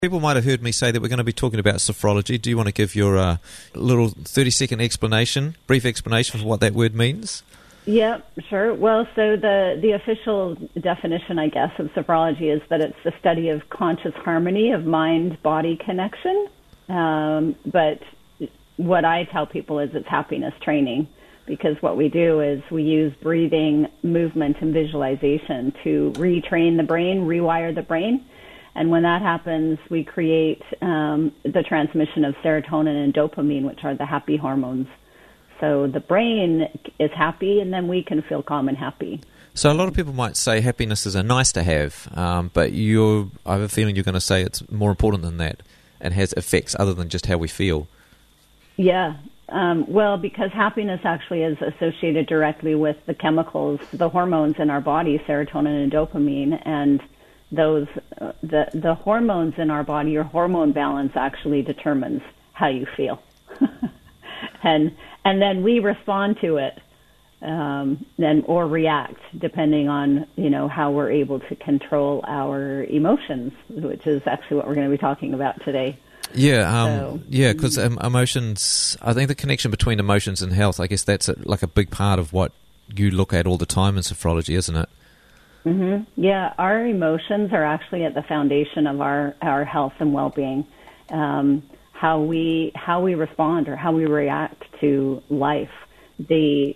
People might have heard me say that we're going to be talking about sophrology. Do you want to give your little 30-second explanation, brief explanation for what that word means? Yeah, sure. Well, so the official definition, I guess, of sophrology is that it's the study of conscious harmony of mind-body connection. But what I tell people is it's happiness training, because what we do is we use breathing, movement, and visualization to retrain the brain, rewire the brain. And when that happens, we create the transmission of serotonin and dopamine, which are the happy hormones. So the brain is happy, and then we can feel calm and happy. So a lot of people might say happiness is a nice to have, but I have a feeling you're going to say it's more important than that and has effects other than just how we feel. Yeah. Well, because happiness actually is associated directly with the chemicals, the hormones in our body, serotonin and dopamine, and those the hormones in our body, your hormone balance actually determines how you feel. and then we respond to it or react depending on how we're able to control our emotions, which is actually what we're going to be talking about today. Because emotions, I think the connection between emotions and health, I guess that's like a big part of what you look at all the time in sophrology, isn't it? Mm-hmm. Yeah, our emotions are actually at the foundation of our health and well-being. How we respond or how we react to life. We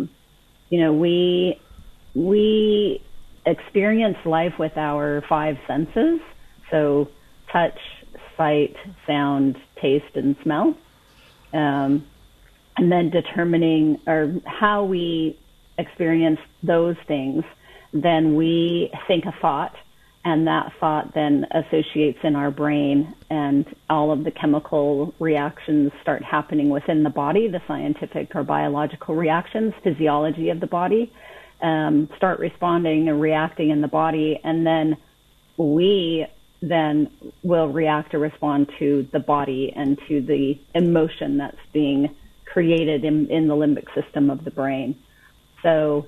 experience life with our five senses, so touch, sight, sound, taste, and smell, and then determining or how we experience those things. Then we think a thought, and that thought then associates in our brain, and all of the chemical reactions start happening within the body, the scientific or biological reactions, physiology of the body, start responding and reacting in the body, and then we then will react or respond to the body and to the emotion that's being created in the limbic system of the brain. So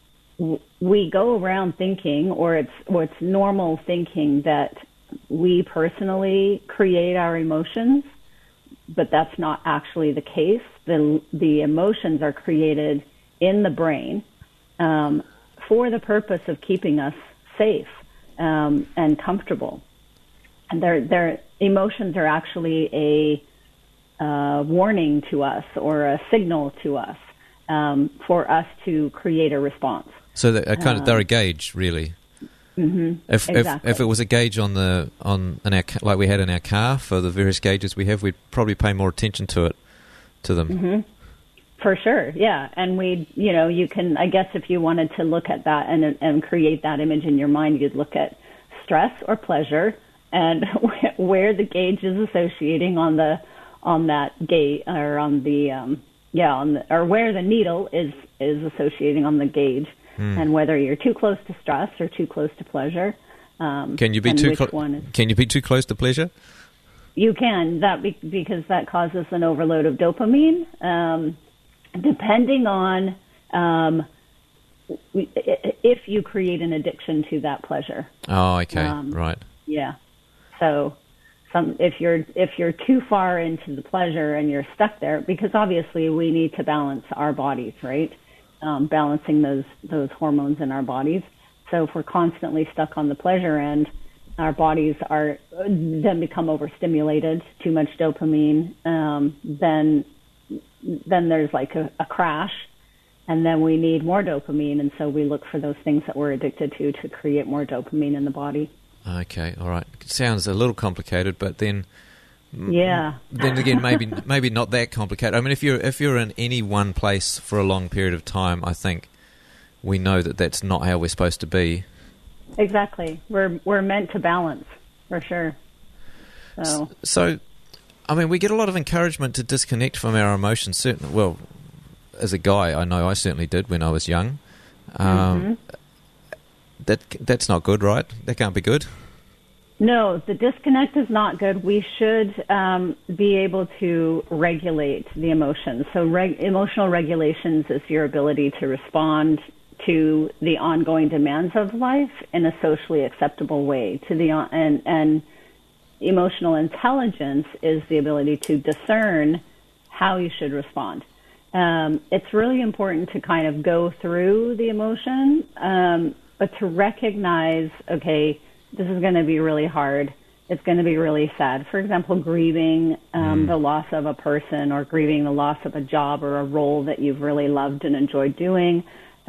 we go around thinking, or it's normal thinking, that we personally create our emotions, but that's not actually the case. The emotions are created in the brain for the purpose of keeping us safe and comfortable. And their emotions are actually a warning to us or a signal to us for us to create a response. So they're a gauge, really. Mm-hmm, exactly. If it was a gauge like we had in our car for the various gauges we have, we'd probably pay more attention to them. Mm-hmm. For sure, yeah. And you can, I guess, if you wanted to look at that and create that image in your mind, you'd look at stress or pleasure and where the gauge is associating on that gauge, or on the or where the needle is associating on the gauge. And whether you're too close to stress or too close to pleasure. Can you be too close to pleasure? You can, because that causes an overload of dopamine. Depending on if you create an addiction to that pleasure. Oh, okay, right. Yeah. So if you're too far into the pleasure and you're stuck there, because obviously we need to balance our bodies, right? Balancing those hormones in our bodies. So if we're constantly stuck on the pleasure end, our bodies then become overstimulated, too much dopamine, then there's like a crash, and then we need more dopamine, and so we look for those things that we're addicted to create more dopamine in the body. Okay, all right. It sounds a little complicated, but then... Yeah. Then again, maybe not that complicated. I mean, if you're in any one place for a long period of time, I think we know that that's not how we're supposed to be. Exactly. We're meant to balance, for sure. So, I mean, we get a lot of encouragement to disconnect from our emotions. Certainly, well, as a guy, I know I certainly did when I was young. That's not good, right? That can't be good. No, the disconnect is not good. We should be able to regulate the emotions. So emotional regulations is your ability to respond to the ongoing demands of life in a socially acceptable way, and emotional intelligence is the ability to discern how you should respond. It's really important to kind of go through the emotion, but to recognize, okay, this is going to be really hard. It's going to be really sad. For example, grieving the loss of a person, or grieving the loss of a job or a role that you've really loved and enjoyed doing.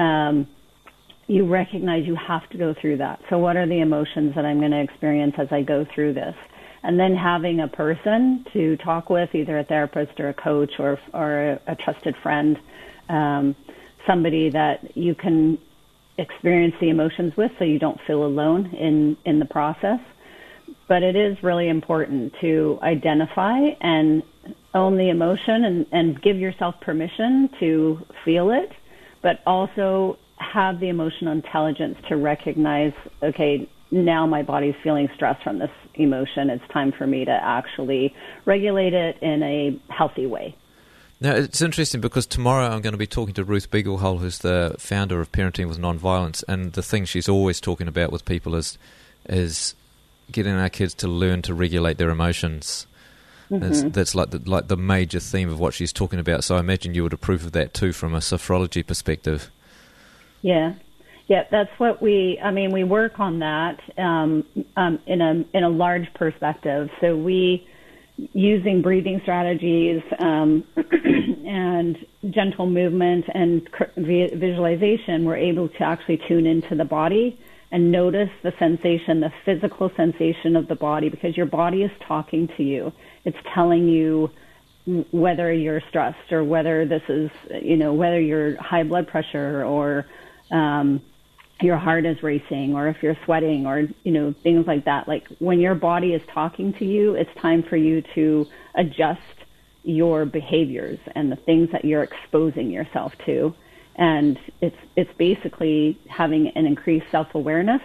You recognize you have to go through that. So what are the emotions that I'm going to experience as I go through this? And then having a person to talk with, either a therapist or a coach or a trusted friend, somebody that you can experience the emotions with so you don't feel alone in the process. But it is really important to identify and own the emotion and give yourself permission to feel it, but also have the emotional intelligence to recognize, okay, now my body's feeling stress from this emotion. It's time for me to actually regulate it in a healthy way. Now, it's interesting because tomorrow I'm going to be talking to Ruth Beaglehole, who's the founder of Parenting with Nonviolence, and the thing she's always talking about with people is getting our kids to learn to regulate their emotions. Mm-hmm. That's like the major theme of what she's talking about. So I imagine you would approve of that too from a sophrology perspective. Yeah, that's what we work on that in a large perspective. So we, using breathing strategies and gentle movement and visualization, we're able to actually tune into the body and notice the sensation, the physical sensation of the body, because your body is talking to you. It's telling you whether you're stressed or whether this is, whether you're high blood pressure or your heart is racing, or if you're sweating, or, things like that. Like when your body is talking to you, it's time for you to adjust your behaviors and the things that you're exposing yourself to. And it's basically having an increased self-awareness,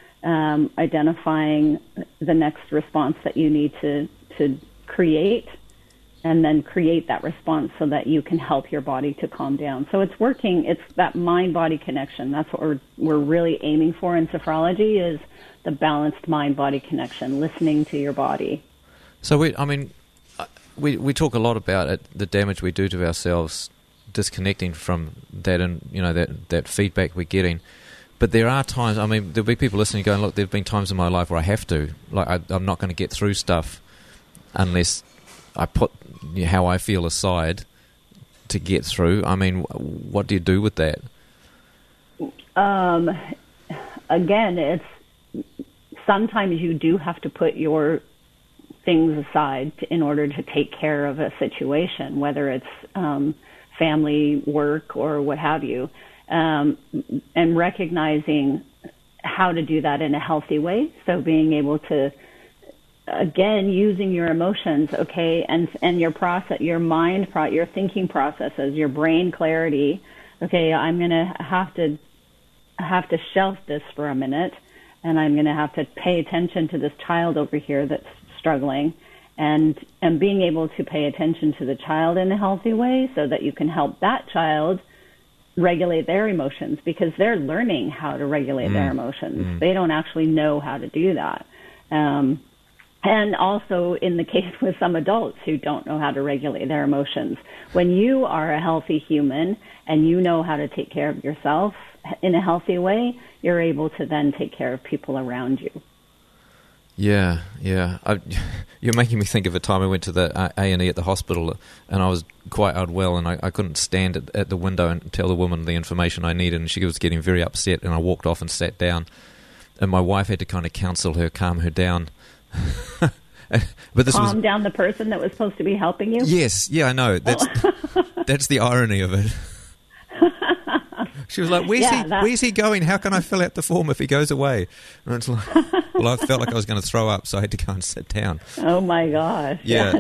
identifying the next response that you need to create, and then create that response so that you can help your body to calm down. So it's working. It's that mind-body connection. That's what we're really aiming for in sophrology, is the balanced mind-body connection, listening to your body. So we talk a lot about it, the damage we do to ourselves, disconnecting from that, and that feedback we're getting. But there are times, there'll be people listening going, look, there've been times in my life where I have to, I'm not going to get through stuff unless I put how I feel aside to get through. What do you do with that? Again, it's sometimes you do have to put your things aside in order to take care of a situation, whether it's family, work, or what have you, and recognizing how to do that in a healthy way. So being able to, again, using your emotions, okay, and your process, your mind, your thinking processes, your brain clarity. Okay, I'm going to have to shelf this for a minute, and I'm going to have to pay attention to this child over here that's struggling, and being able to pay attention to the child in a healthy way so that you can help that child regulate their emotions, because they're learning how to regulate their emotions. They don't actually know how to do that. And also in the case with some adults who don't know how to regulate their emotions. When you are a healthy human and you know how to take care of yourself in a healthy way, you're able to then take care of people around you. Yeah. You're making me think of a time I went to the A&E at the hospital, and I was quite unwell, and I couldn't stand at the window and tell the woman the information I needed, and she was getting very upset, and I walked off and sat down, and my wife had to kind of counsel her, calm her down. But this calm down the person that was supposed to be helping you? Yes, yeah, I know. That's the irony of it. She was like, where's he going? How can I fill out the form if he goes away? And it's like, well, I felt like I was going to throw up, so I had to go and sit down. Oh, my gosh. Yeah.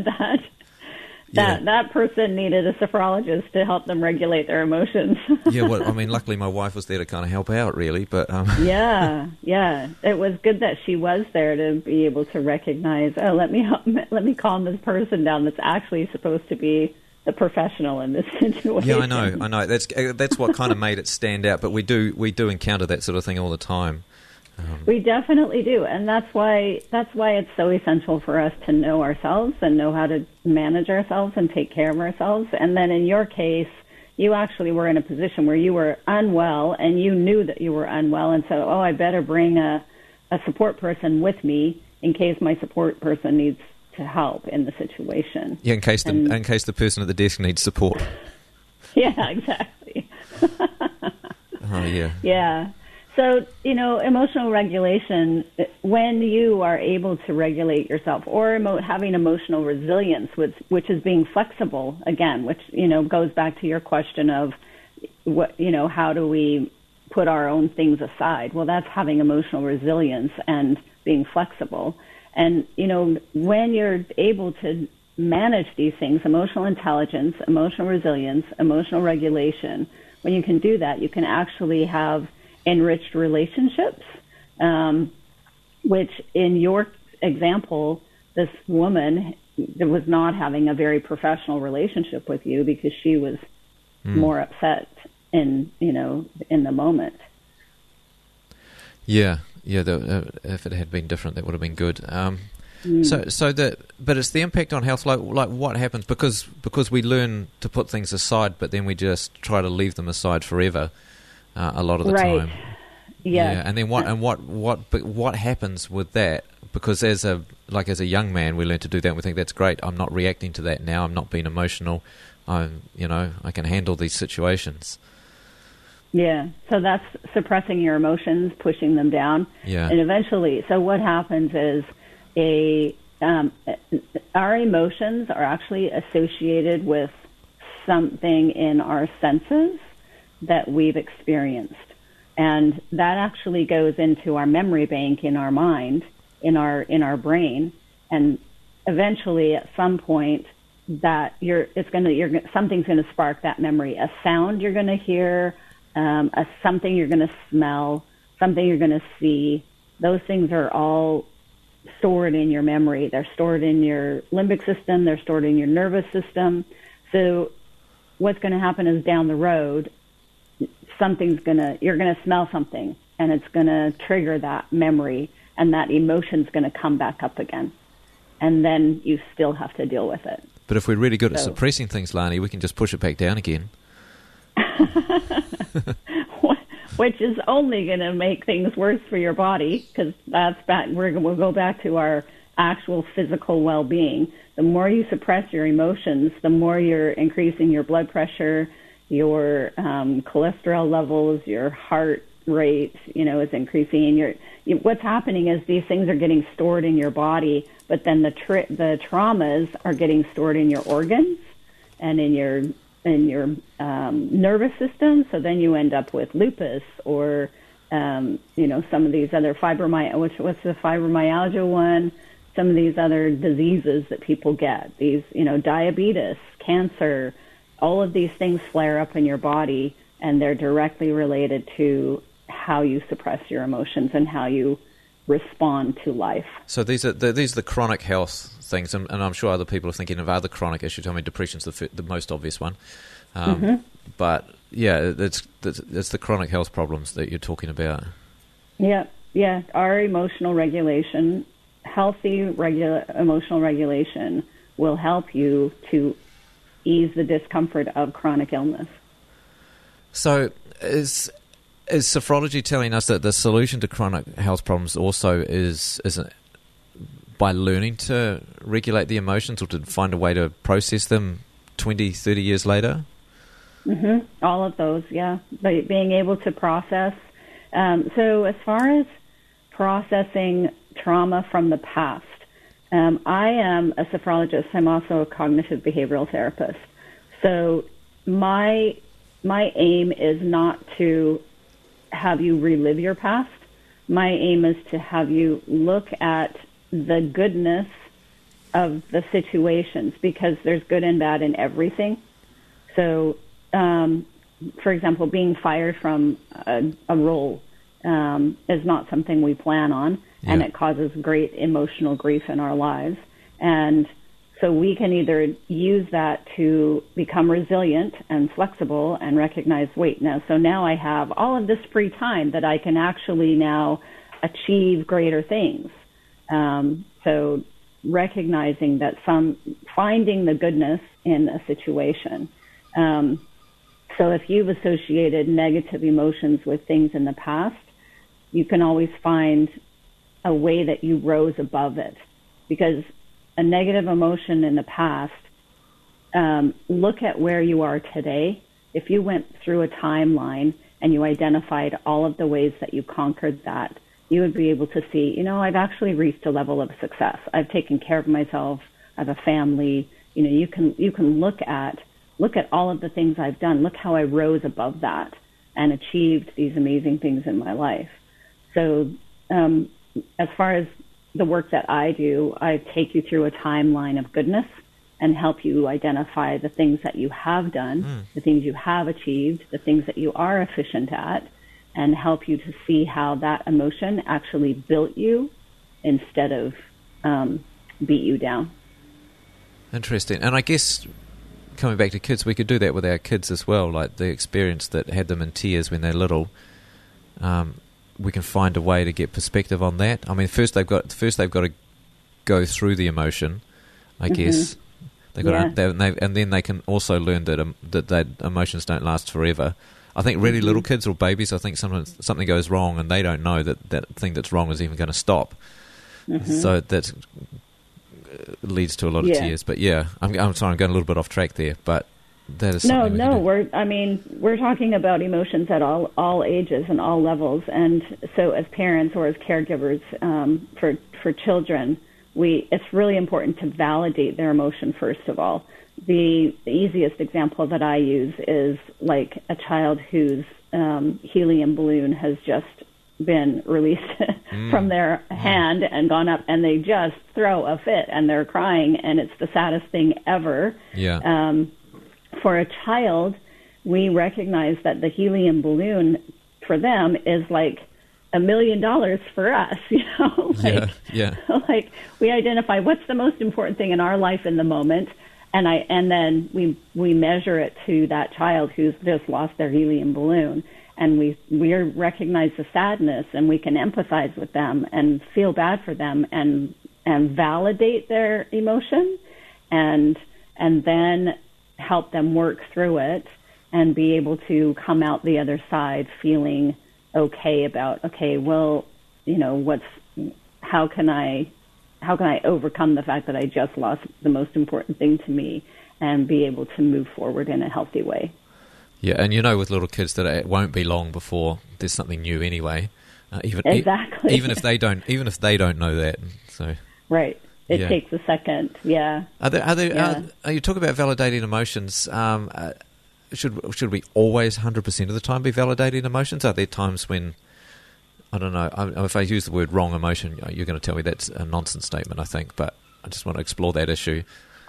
That person needed a sophrologist to help them regulate their emotions. Yeah, well, luckily my wife was there to kind of help out, really. But Yeah. It was good that she was there to be able to recognize, let me calm this person down that's actually supposed to be the professional in this situation. Yeah, I know. That's what kind of made it stand out. But we do encounter that sort of thing all the time. We definitely do, and that's why it's so essential for us to know ourselves and know how to manage ourselves and take care of ourselves. And then in your case, you actually were in a position where you were unwell, and you knew that you were unwell, and so, I better bring a support person with me in case my support person needs to help in the situation. Yeah, in case the person at the desk needs support. Yeah, exactly. Oh, yeah. Yeah. So, emotional regulation, when you are able to regulate yourself, or having emotional resilience, which is being flexible, again, which, goes back to your question of how do we put our own things aside? Well, that's having emotional resilience and being flexible. And, when you're able to manage these things, emotional intelligence, emotional resilience, emotional regulation, when you can do that, you can actually have enriched relationships, which in your example, this woman was not having a very professional relationship with you because she was more upset in the moment. Yeah. If it had been different, that would have been good. But it's the impact on health, like what happens because we learn to put things aside, but then we just try to leave them aside forever. A lot of the time, yeah. And then what happens with that? Because as a young man, we learn to do that. And we think that's great. I'm not reacting to that now. I'm not being emotional. I can handle these situations. Yeah. So that's suppressing your emotions, pushing them down. Yeah. And eventually, so what happens is our emotions are actually associated with something in our senses that we've experienced. And that actually goes into our memory bank in our mind, in our brain. And eventually at some point that something's going to spark that memory, a sound you're going to hear, something you're going to smell, something you're going to see. Those things are all stored in your memory. They're stored in your limbic system. They're stored in your nervous system. So what's going to happen is down the road, you're going to smell something, and it's going to trigger that memory, and that emotion's going to come back up again. And then you still have to deal with it. But if we're really good at suppressing things, Lani, we can just push it back down again. Which is only going to make things worse for your body, because we'll go back to our actual physical well-being. The more you suppress your emotions, the more you're increasing your blood pressure, your cholesterol levels, your heart rate, is increasing. What's happening is these things are getting stored in your body, but then the traumas are getting stored in your organs and in your nervous system. So then you end up with lupus or some of these other what's the fibromyalgia one? Some of these other diseases that people get. These diabetes, cancer. All of these things flare up in your body, and they're directly related to how you suppress your emotions and how you respond to life. So these are the chronic health things, and I'm sure other people are thinking of other chronic issues. I mean, depression's the most obvious one, but yeah, it's the chronic health problems that you're talking about. Yeah. Our emotional regulation, healthy emotional regulation, will help you to ease the discomfort of chronic illness. So is sophrology telling us that the solution to chronic health problems also is by learning to regulate the emotions or to find a way to process them 20, 30 years later? All of those, yeah. Being able to process. So as far as processing trauma from the past, I am a sophrologist. I'm also a cognitive behavioral therapist. So my aim is not to have you relive your past. My aim is to have you look at the goodness of the situations, because there's good and bad in everything. So, for example, being fired from a role is not something we plan on, and it causes great emotional grief in our lives. And so we can either use that to become resilient and flexible and recognize, now I have all of this free time that I can actually now achieve greater things. So recognizing that finding the goodness in a situation. So if you've associated negative emotions with things in the past, you can always find a way that you rose above it. Because a negative emotion in the past, look at where you are today. If you went through a timeline and you identified all of the ways that you conquered that, you would be able to see, I've actually reached a level of success. I've taken care of myself. I have a family. You can look at all of the things I've done. Look how I rose above that and achieved these amazing things in my life. So as far as the work that I do, I take you through a timeline of goodness and help you identify the things that you have done, the things you have achieved, the things that you are efficient at, and help you to see how that emotion actually built you instead of beat you down. Interesting. And I guess coming back to kids, we could do that with our kids as well, like the experience that had them in tears when they're little. We can find a way to get perspective on that. I mean, first they've got to go through the emotion, I guess. And then they can also learn that emotions don't last forever. I think really little kids or babies, I think sometimes something goes wrong and they don't know that thing that's wrong is even going to stop. So that leads to a lot of tears. But I'm sorry, I'm going a little bit off track there. But that is something we're talking about emotions at all ages and all levels. And so as parents or as caregivers for children, it's really important to validate their emotion first of all. The easiest example that I use is like a child whose helium balloon has just been released from their hand and gone up, and they just throw a fit and they're crying, and it's the saddest thing ever. For a child, we recognize that the helium balloon for them is like $1 million for us, Like we identify what's the most important thing in our life in the moment, and then we measure it to that child who's just lost their helium balloon, and we recognize the sadness, and we can empathize with them and feel bad for them and validate their emotion, and then help them work through it and be able to come out the other side feeling okay about, how can I overcome the fact that I just lost the most important thing to me and be able to move forward in a healthy way. Yeah, and with little kids that it won't be long before there's something new anyway. Even if they don't know that. So right. It takes a second. Yeah. You talk about validating emotions. Should we always 100% of the time be validating emotions? Are there times when, I don't know, if I use the word wrong emotion, you're going to tell me that's a nonsense statement, I think, but I just want to explore that issue.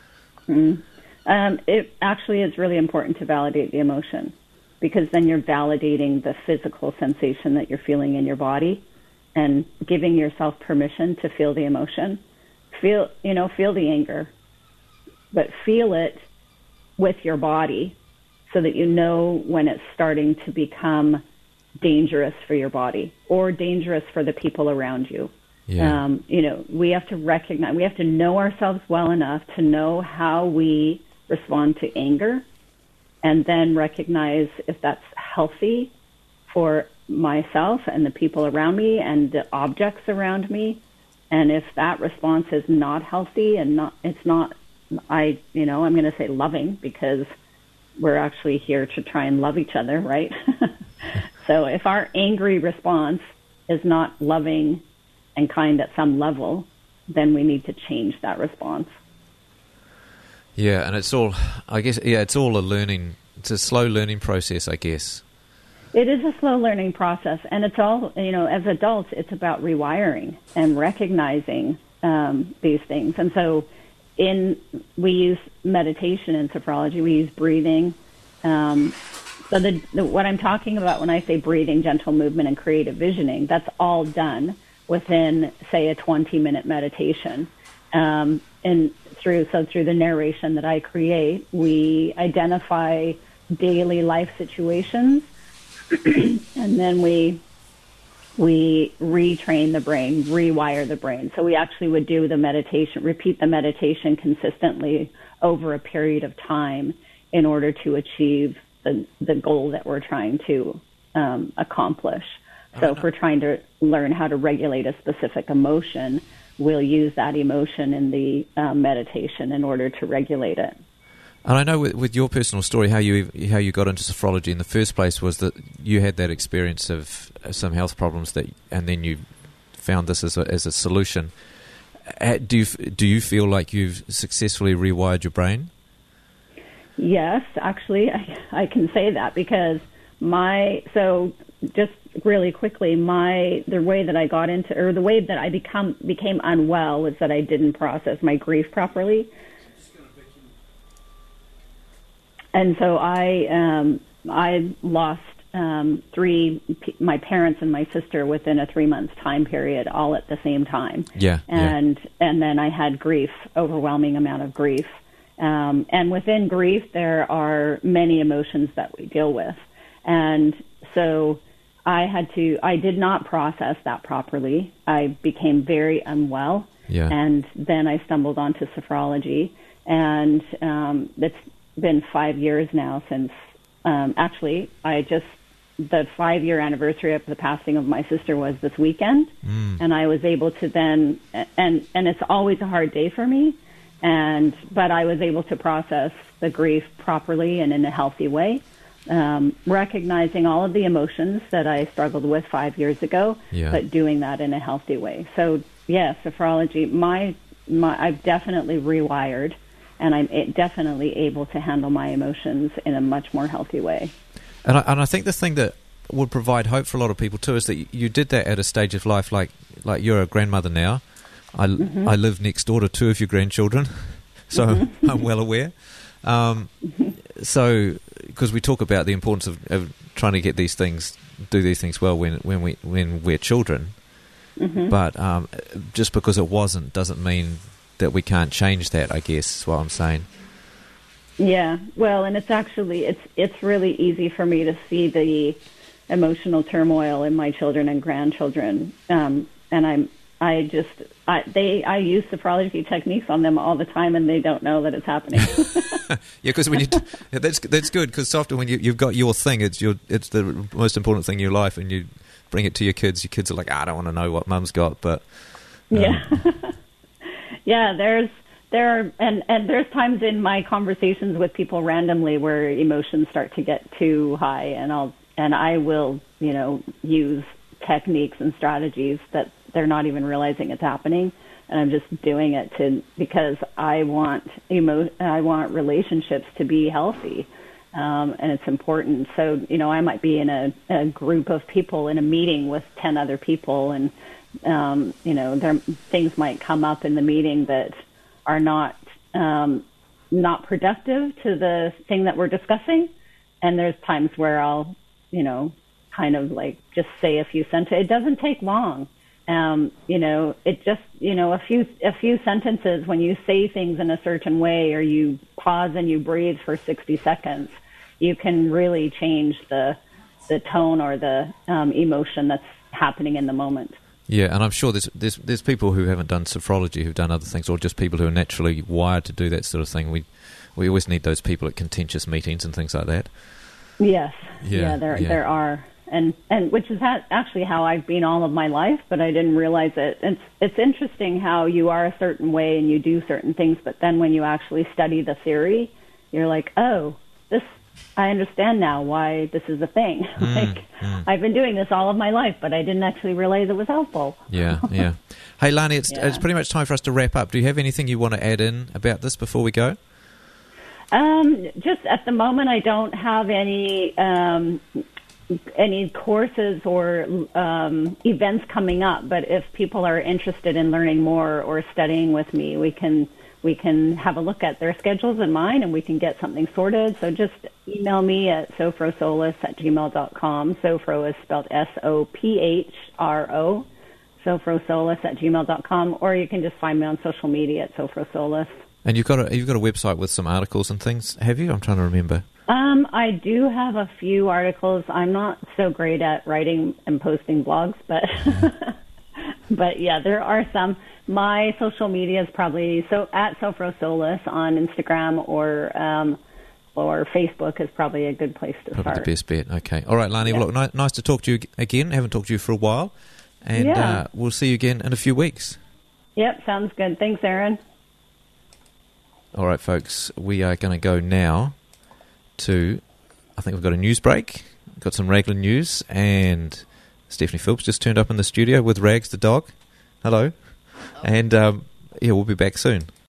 It actually is really important to validate the emotion, because then you're validating the physical sensation that you're feeling in your body and giving yourself permission to feel the emotion. Feel the anger, but feel it with your body so that you know when it's starting to become dangerous for your body or dangerous for the people around you. We have to recognize, we have to know ourselves well enough to know how we respond to anger, and then recognize if that's healthy for myself and the people around me and the objects around me. And if that response is not healthy and I'm going to say loving, because we're actually here to try and love each other, right? So if our angry response is not loving and kind at some level, then we need to change that response. Yeah, and it's all it's a slow learning process, I guess. It is a slow learning process, and it's all, as adults, it's about rewiring and recognizing these things. And so we use meditation in sophrology, we use breathing. So what I'm talking about when I say breathing, gentle movement, and creative visioning, that's all done within, say, a 20-minute meditation. And through the narration that I create, we identify daily life situations, and then we we retrain the brain, rewire the brain. So we actually would do the meditation, repeat the meditation consistently over a period of time in order to achieve the goal that we're trying to accomplish. So if we're trying to learn how to regulate a specific emotion, we'll use that emotion in the meditation in order to regulate it. And I know with your personal story, how you got into sophrology in the first place was that you had that experience of some health problems and then you found this as a solution. Do you feel like you've successfully rewired your brain? Yes, actually, I can say that because just really quickly, the way that I got into, or the way that I became unwell was that I didn't process my grief properly. And so I lost my parents and my sister within a 3-month time period, all at the same time. And then I had grief, overwhelming amount of grief. And within grief, there are many emotions that we deal with. And so I did not process that properly. I became very unwell. And then I stumbled onto sophrology. And it's been 5 years now since, actually, the 5-year anniversary of the passing of my sister was this weekend. And I was able to then, and it's always a hard day for me, but I was able to process the grief properly and in a healthy way, recognizing all of the emotions that I struggled with 5 years ago, but doing that in a healthy way. So, yeah, sophrology, I've definitely rewired, and I'm definitely able to handle my emotions in a much more healthy way. And I think the thing that would provide hope for a lot of people too is that you did that at a stage of life like you're a grandmother now. I live next door to 2 of your grandchildren, so I'm well aware. So, because we talk about the importance of trying to do these things well when we're children, but just because it wasn't doesn't mean that we can't change that, I guess is what I'm saying. Yeah, well, and it's really easy for me to see the emotional turmoil in my children and grandchildren, and I use sophrology techniques on them all the time, and they don't know that it's happening. Yeah, because that's good, because often when you've got your thing, it's the most important thing in your life, and you bring it to your kids. Your kids are like, I don't want to know what Mum's got, but yeah, yeah. There's times in my conversations with people randomly where emotions start to get too high, and I will use techniques and strategies that they're not even realizing it's happening, and I'm just doing it because I want relationships to be healthy, and it's important. So I might be in a group of people in a meeting with 10 other people, and things might come up in the meeting that are not productive to the thing that we're discussing, and there's times where I'll kind of like just say a few sentences. It doesn't take long. It just, a few sentences, when you say things in a certain way, or you pause and you breathe for 60 seconds, you can really change the tone or the emotion that's happening in the moment. Yeah, and I'm sure there's people who haven't done sophrology who've done other things, or just people who are naturally wired to do that sort of thing. We always need those people at contentious meetings and things like that. Yes, there are. And which is actually how I've been all of my life, but I didn't realize it. It's interesting how you are a certain way and you do certain things, but then when you actually study the theory, you're like, oh, I understand now why this is a thing. I've been doing this all of my life, but I didn't actually realize it was helpful. Yeah. Hey, Lani, it's pretty much time for us to wrap up. Do you have anything you want to add in about this before we go? Just at the moment, I don't have any courses or events coming up, but if people are interested in learning more or studying with me, we can have a look at their schedules and mine, and we can get something sorted. So just email me at sophrosolis@gmail.com. Sophro is spelled SOPHRO, sophrosolis@gmail.com, or you can just find me on social media at sophrosolis. And you've got a website with some articles and things, have you? I'm trying to remember. I do have a few articles. I'm not so great at writing and posting blogs, but but yeah, there are some. My social media is probably at Sofro Solis on Instagram or Facebook is probably a good place to probably start. The best bet. Okay. All right, Lani. Yeah. Well, look, nice to talk to you again. Haven't talked to you for a while, and we'll see you again in a few weeks. Yep, sounds good. Thanks, Aaron. All right, folks. We are going to go now to, I think we've got a news break. We've got some Raglan news, and Stephanie Phillips just turned up in the studio with Rags the dog. Hello. And we'll be back soon.